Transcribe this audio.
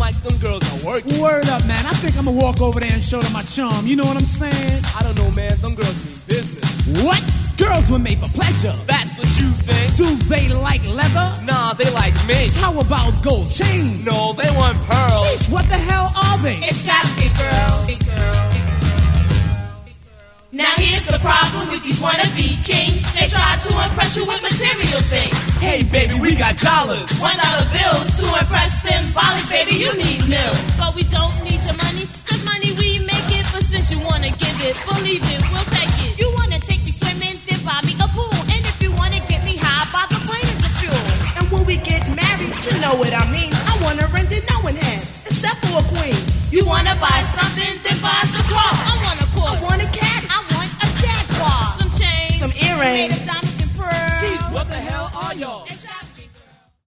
like them girls are working. Word up, man. I think I'm gonna walk over there and show them my charm. You know what I'm saying? I don't know, man. Them girls mean business. What? Girls were made for pleasure. That's what you think. Do they like leather? Nah, they like me. How about gold chains? No, they want pearls. Sheesh, what the hell are they? It's gotta be girls. Now here's the problem with these wannabe kings. They try to impress you with material things. Hey, baby, we got dollars. $1 bills to impress symbolic, baby, you need milk. But we don't need your money, cause money we make it. But since you wanna give it, believe it, we'll take it. You wanna take me swimming, then buy me a pool. And if you wanna get me high, buy the plane and the fuel. And when we get married, you know what I mean. I want a ring that no one has, except for a queen. You wanna buy something, then buy us a car. I want a Porsche. I want a cat. I want a Jaguar. Some chains. Some earrings.